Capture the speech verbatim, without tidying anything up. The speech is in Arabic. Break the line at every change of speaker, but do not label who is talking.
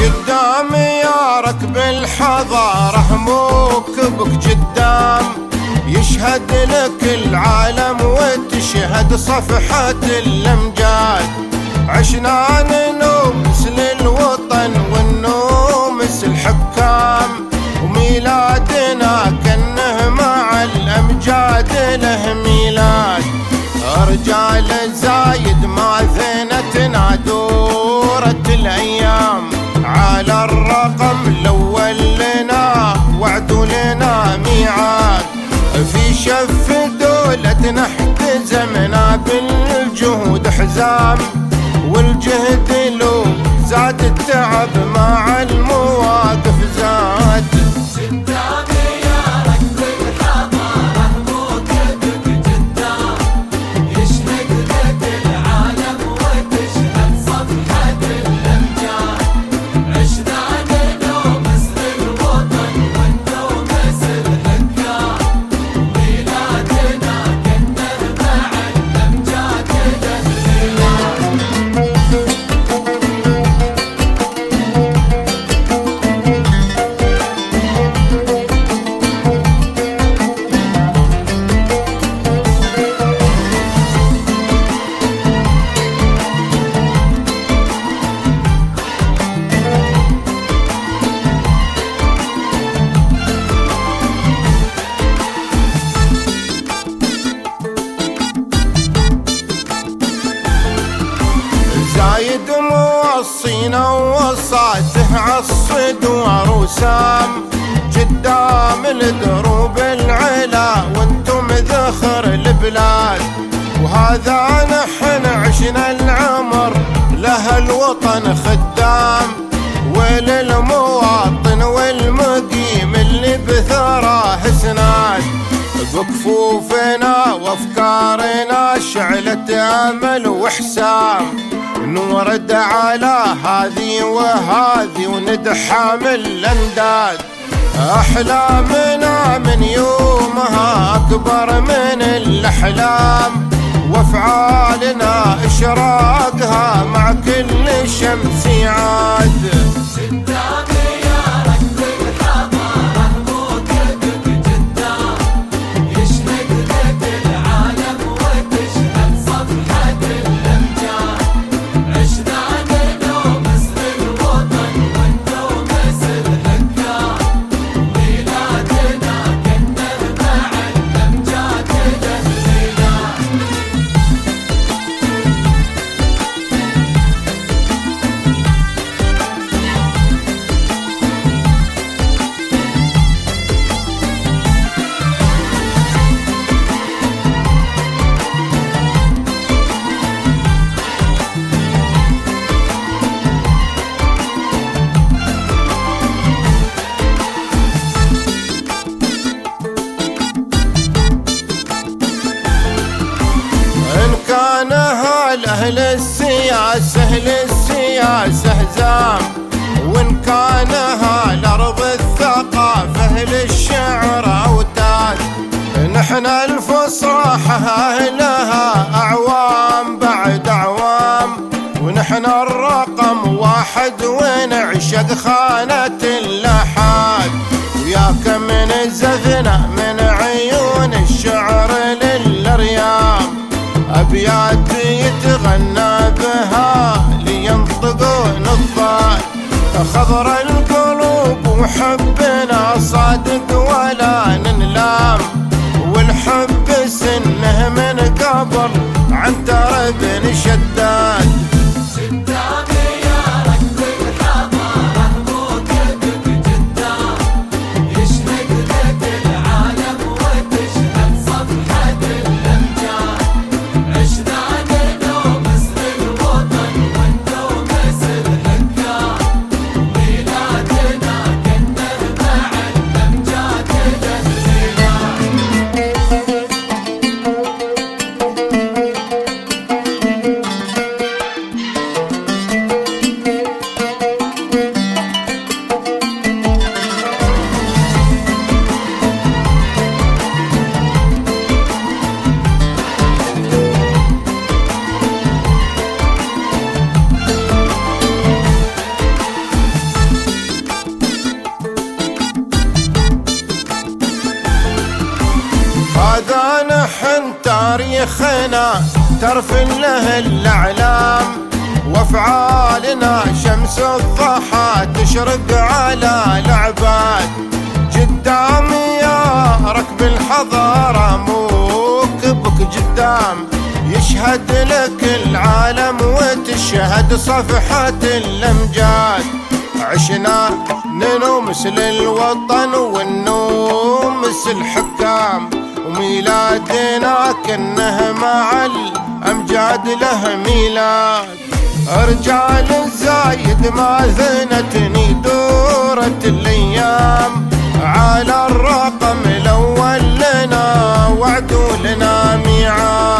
قدام يا ركب الحضارة موكبك قدام، يشهد لك العالم وتشهد صفحة الأمجاد. عشنا ننومس للوطن ونومس الحكام، وميلادنا كأنه مع الأمجاد له ميلاد. رجال زايد ما ثنتنا دورة الأيام، على الرقم الأول لنا وعد لنا ميعاد. في شف دولتنا احتزمنا بالجهود حزام، والجهد لو زاد التعب مع المواقف زاد. زايد موصينا ووصاته عالصدوار وسام، قدام الدروب العلا وانتم ذخر البلاد. وهذا نحن عشنا العمر له الوطن خدام، وللمواطن والمقيم اللي بثراه سناد. بكفوفنا وافكارنا شعلة امل واحسام، نورد على هذي وهذي وندحام الانداد. احلامنا من يومها اكبر من الاحلام، وافعالنا اشراقها مع كل شمس يعاد. أهل السياسة للسياسة زام، وإن كانها لأرض الثقافة للشعر أوتاد. نحن الفصاحة أهلها أعوام بعد أعوام، ونحن الرقم واحد ونعشق خانة اللحاد. ويا كم من زثنا من عيون الشعر للريام، أبيات يتغنى بها لينطقون الضاد. خضر القلوب وحبنا صادق ولا ننلام، والحب سنه من قبل عن ترب شداد. شيخنا ترفن له الأعلام، وافعالنا شمس الضحى تشرق على العباد. قدام يا ركب الحضارة موكبك قدام، يشهد لك العالم وتشهد صفحة الأمجاد. عشنا ننومس للوطن ونومس الحكام، وميلادنا كنه مع الأمجاد له ميلاد. رجال الزايد ما ذنتني دورة الأيام، على الرقم الأول لنا وعدوا لنا ميعاد.